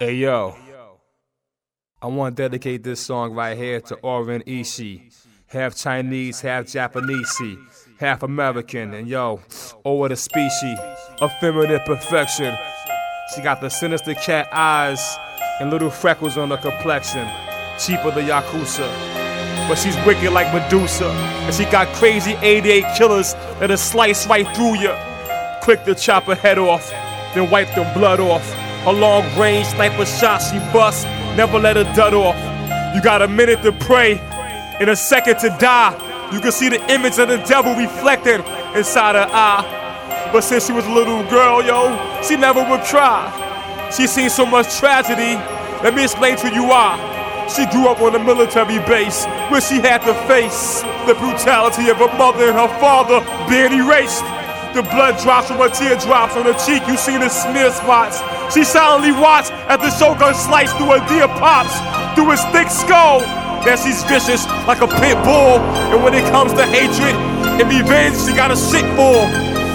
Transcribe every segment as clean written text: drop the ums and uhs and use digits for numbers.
Hey yo, I want to dedicate this song right here to Oren Ishii. Half Chinese, half Japanese, half American, and yo, over the species of feminine perfection. She got the sinister cat eyes and little freckles on her complexion. Cheaper the Yakuza, but she's wicked like Medusa. And she got crazy 88 killers that'll slice right through you. Quick to chop her head off, then wipe the blood off. A long-range sniper shot she bust, never let her dud off. You got a minute to pray, and a second to die. You can see the image of the devil reflected inside her eye. But since she was a little girl, yo, she never would cry. She seen so much tragedy, let me explain to you why. She grew up on a military base where she had to face the brutality of her mother and her father being erased. The blood drops from her teardrops on her cheek, you see the smear spots. She silently watched as the shotgun sliced through her dear pops, through his thick skull. Now she's vicious like a pit bull, and when it comes to hatred and revenge, she got a shit full.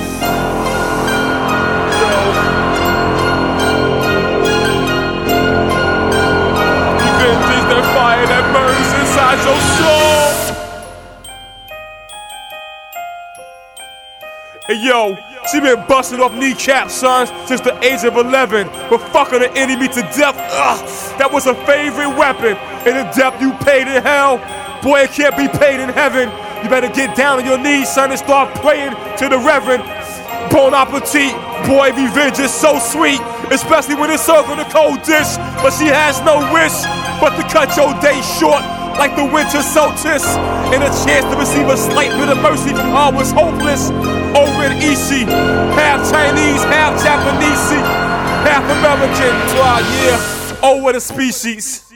Revenge is the fire that burns inside your soul. Hey yo, she been busting off kneecaps, son, since the age of 11. But fucking the enemy to death, that was her favorite weapon. And the death you paid in hell, boy, it can't be paid in heaven. You better get down on your knees, son, and start praying to the Reverend. Bon appetit, boy, revenge is so sweet, especially when it's served on a cold dish. But she has no wish but to cut your day short like the winter solstice, and a chance to receive a slight bit of mercy from all was hopeless. Oren Ishii, half Chinese, half Japanese, half American. Yeah, over the species.